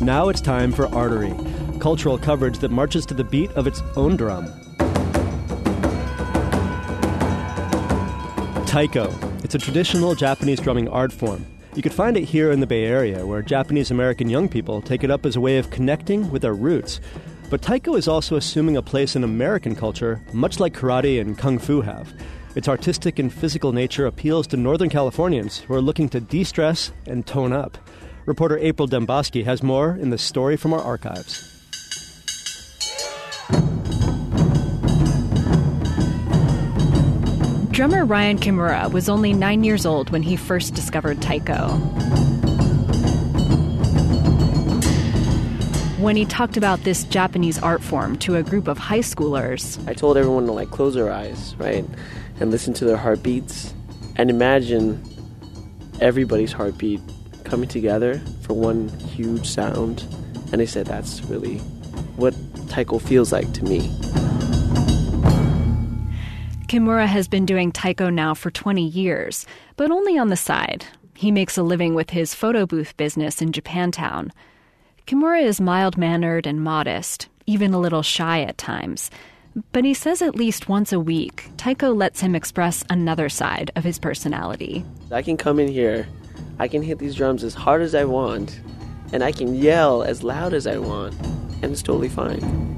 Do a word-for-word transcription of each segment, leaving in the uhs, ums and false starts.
Now it's time for Artery, cultural coverage that marches to the beat of its own drum. Taiko. It's a traditional Japanese drumming art form. You could find it here in the Bay Area, where Japanese-American young people take it up as a way of connecting with their roots. But taiko is also assuming a place in American culture, much like karate and kung fu have. Its artistic and physical nature appeals to Northern Californians who are looking to de-stress and tone up. Reporter April Demboski has more in the story from our archives. Drummer Ryan Kimura was only nine years old when he first discovered taiko. When he talked about this Japanese art form to a group of high schoolers, I told everyone to like close their eyes, right, and listen to their heartbeats, and imagine everybody's heartbeat coming together for one huge sound. And they said that's really what taiko feels like to me. Kimura has been doing taiko now for twenty years, but only on the side. He makes a living with his photo booth business in Japantown. Kimura is mild-mannered and modest, even a little shy at times. But he says at least once a week, taiko lets him express another side of his personality. I can come in here, I can hit these drums as hard as I want, and I can yell as loud as I want, and it's totally fine.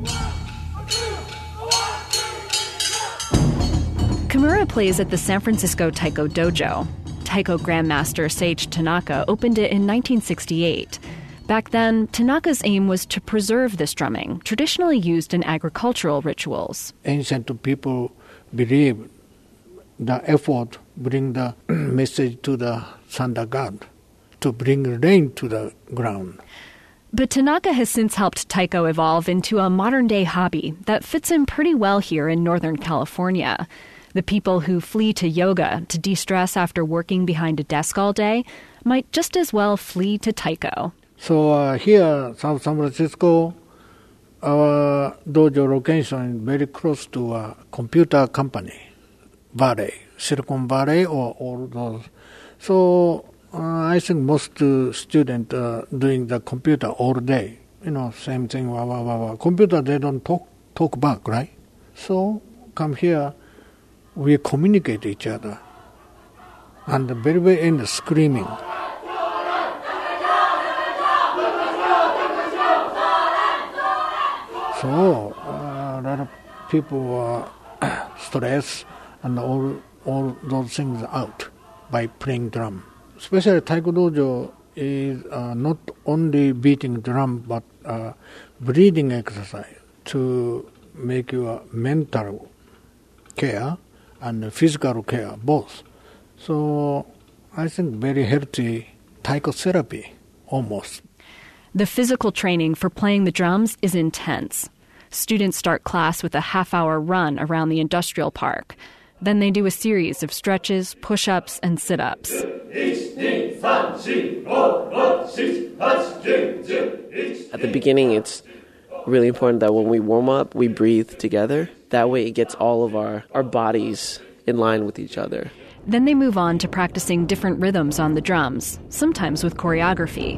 Kimura plays at the San Francisco Taiko Dojo. Taiko Grandmaster Sage Tanaka opened it in nineteen sixty-eight. Back then, Tanaka's aim was to preserve this drumming, traditionally used in agricultural rituals. Ancient people believe the effort bring the message to the thunder god, to bring rain to the ground. But Tanaka has since helped taiko evolve into a modern-day hobby that fits in pretty well here in Northern California. The people who flee to yoga to de-stress after working behind a desk all day might just as well flee to taiko. So uh, here, South San Francisco, our dojo location is very close to a computer company, Valley, Silicon Valley, or all those. So uh, I think most uh, students are uh, doing the computer all day. You know, same thing, wah, wah, wah, wah. Computer, they don't talk, talk back, right? So come here, we communicate each other. And the very, very end, screaming. So uh, a lot of people uh, stress and all all those things out by playing drum. Especially Taiko Dojo is uh, not only beating drum but uh, breathing exercise to make your mental care and physical care both. So I think very healthy taiko therapy almost. The physical training for playing the drums is intense. Students start class with a half-hour run around the industrial park. Then they do a series of stretches, push-ups, and sit-ups. At the beginning, it's really important that when we warm up, we breathe together. That way it gets all of our, our bodies in line with each other. Then they move on to practicing different rhythms on the drums, sometimes with choreography.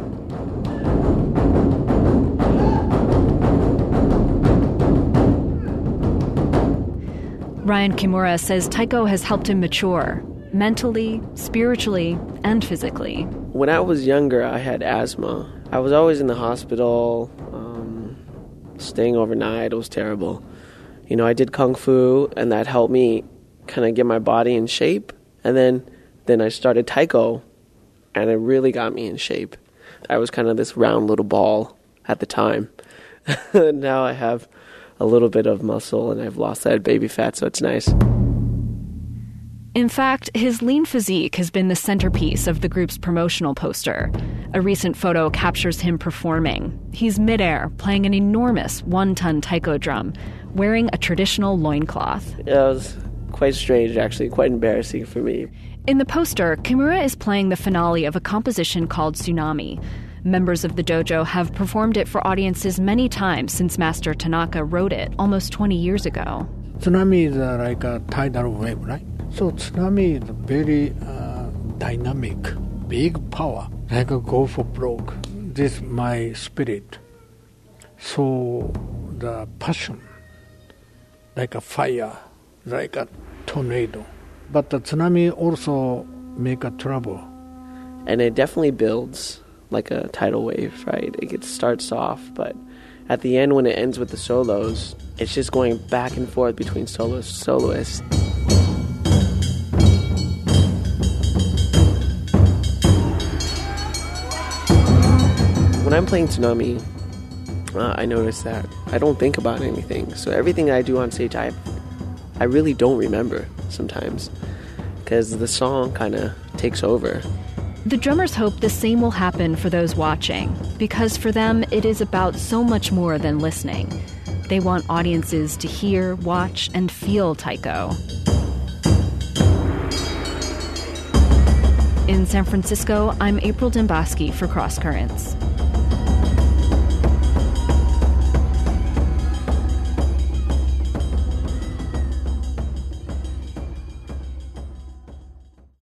Ryan Kimura says taiko has helped him mature, mentally, spiritually, and physically. When I was younger, I had asthma. I was always in the hospital, um, staying overnight. It was terrible. You know, I did kung fu, and that helped me kind of get my body in shape. And then, then I started taiko, and it really got me in shape. I was kind of this round little ball at the time. Now I have a little bit of muscle, and I've lost that baby fat, so it's nice. In fact, his lean physique has been the centerpiece of the group's promotional poster. A recent photo captures him performing. He's midair, playing an enormous one-ton taiko drum, wearing a traditional loincloth. Yeah, it was quite strange, actually, quite embarrassing for me. In the poster, Kimura is playing the finale of a composition called Tsunami. Members of the dojo have performed it for audiences many times since Master Tanaka wrote it almost twenty years ago. Tsunami is uh, like a tidal wave, right? So tsunami is very uh, dynamic, big power, like a go for broke. this my spirit. So the passion, like a fire, like a tornado. But the tsunami also make a trouble. And it definitely builds like a tidal wave, right? It gets, starts off, but at the end when it ends with the solos, it's just going back and forth between soloist soloists. When I'm playing Tsunami, uh, I notice that I don't think about anything. So everything I do on stage, I I really don't remember sometimes because the song kind of takes over. The drummers hope the same will happen for those watching, because for them it is about so much more than listening. They want audiences to hear, watch, and feel taiko. In San Francisco, I'm April Dembosky for Cross Currents.